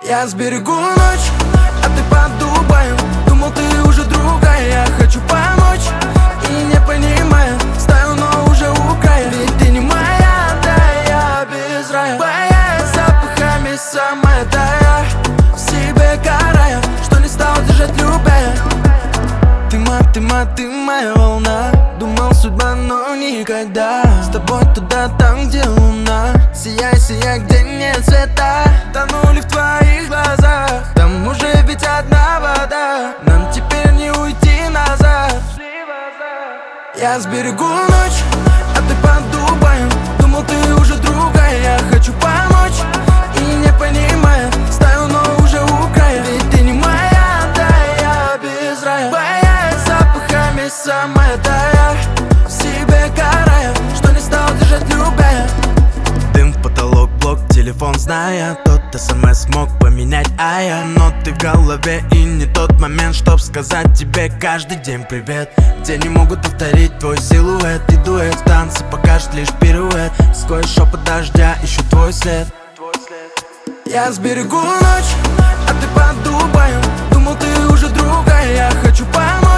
Я сберегу ночь, а ты под Дубаем. Думал, ты уже другая, я хочу помочь и не понимаю, стою, но уже у края. Ведь ты не моя, да я без рая. Боясь запахами самая тая, в себе карая, что не стал держать любя. Ты моя волна. Думал, судьба, но никогда. С тобой туда, там, где луна. Сияй, сияй, где нет света. Тонули в твоих глазах. Там уже ведь одна вода. Нам теперь не уйти назад. Я сберегу ночь, а ты под Дубаем. Думал, ты уже другая, я хочу помочь и не понимаю, стою, но уже у края. Ведь ты не моя, да я без рая. Боясь запахами самая тая, в себе карая, что не стал держать любя. Дым в потолок, блок, телефон зная, тот СМС мог поменять, но ты в голове и не тот момент, чтоб сказать тебе каждый день привет. Где не могут повторить твой силуэт, и дуэт в танце покажет лишь пируэт. Сквозь шепот дождя ищу твой след. Я сберегу ночь, а ты под Дубаем. Думал, ты уже другая, я хочу помочь